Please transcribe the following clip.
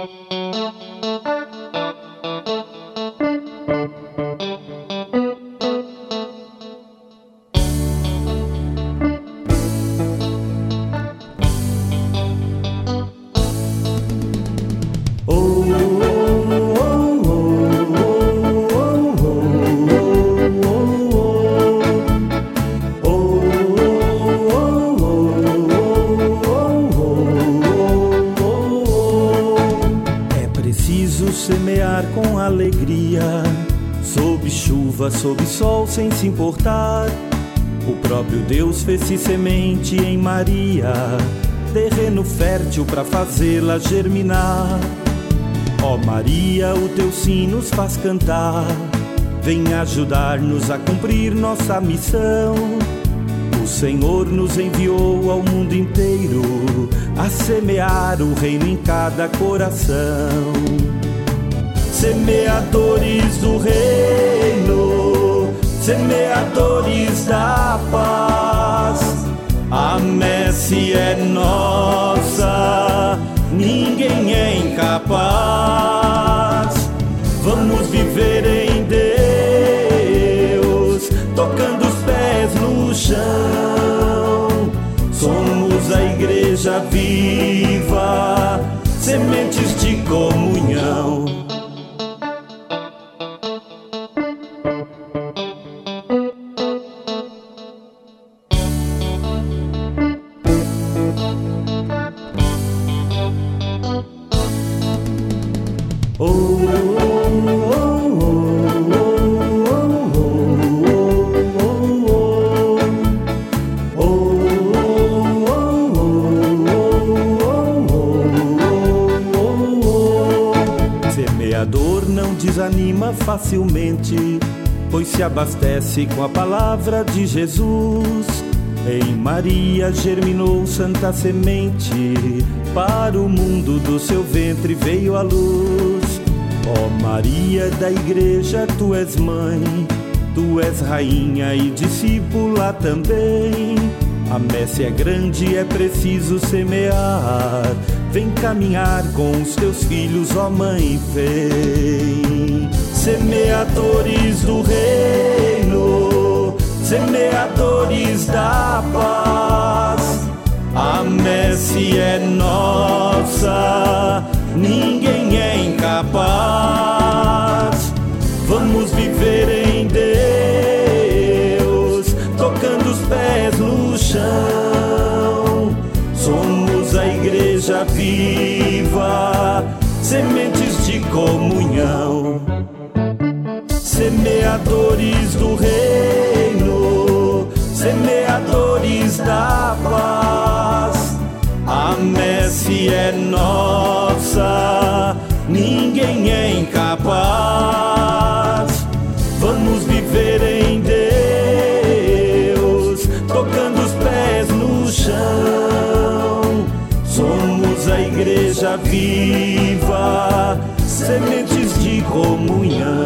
Semear com alegria, sob chuva, sob sol, sem se importar. O próprio Deus fez-se semente em Maria, terreno fértil para fazê-la germinar. Ó Maria, o teu sim nos faz cantar, vem ajudar-nos a cumprir nossa missão. O Senhor nos enviou ao mundo inteiro a semear o reino em cada coração. Semeadores do reino, semeadores da paz, a messe é nossa, ninguém é incapaz. Vamos viver em Deus, tocando os pés no chão. Somos a igreja viva, sementes de comunhão. Semeador não desanima facilmente, pois se abastece com a palavra de Jesus. Em Maria germinou santa semente, para o mundo do seu ventre veio a luz. Ó Maria da igreja, tu és mãe, tu és rainha e discípula também. A messe é grande, é preciso semear. Vem caminhar com os teus filhos, ó mãe, vem. Semeadores do reino, semeadores da paz, a messe é nossa, ninguém é incapaz. Vamos viver em Deus, tocando os pés no chão. Somos a igreja viva, sementes de comunhão. Semeadores do reino, semeadores da paz, a messe é nossa, ninguém é incapaz. Vamos viver em Deus, tocando os pés no chão. Somos a igreja viva, sementes de comunhão.